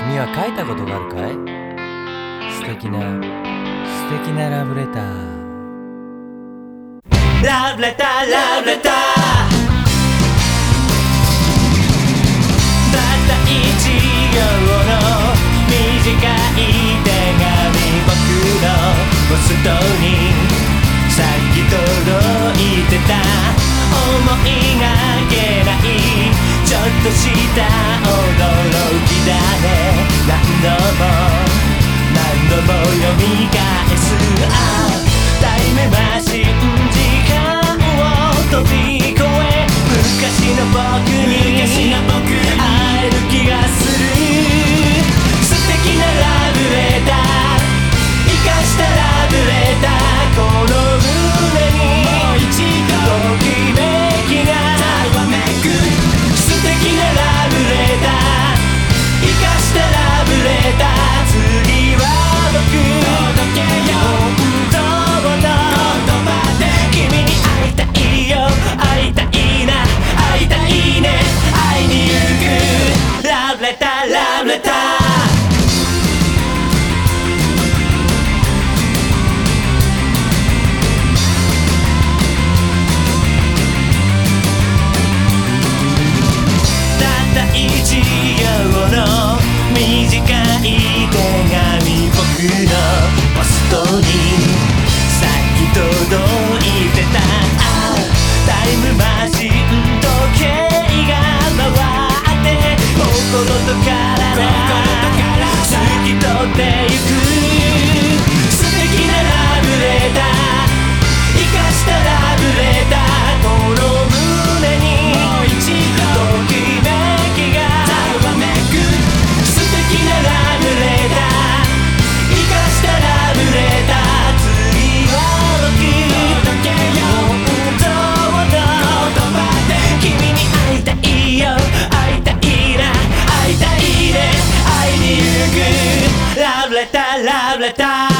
君は書いたことがあるかい？素敵なラブレター。ラブレターラブレター、たった一行の短い手紙、僕のポストにさっき届いてた。思いがけないちょっとした驚きだね。何度も読み返す。タイムマシン、時間を飛び越え、昔の僕に会える気がする。素敵なラブレター、生かしたラブレター、この胸にもう一度ときめきがざわめく。素敵なラブレター、生かしたラブレター、次は僕届けよう。本当の言葉で君に会いたいよ、会いたいな、会いたいね、会いに行く。ラブレターラブレター、一行の短い手紙、僕のポストにさっき届いてた。タイムマシン、時計が回って心と体透き通ってゆく。素敵なラブレター、生かしたラブレター、この胸にもう一度ときめきがざわめく。素敵なラブレター、生かしたラブレター、次は僕届けよう。本当の言葉で君に会いたいよ、会いたいな、会いたいね、会いに行く。ラブレターラブレター。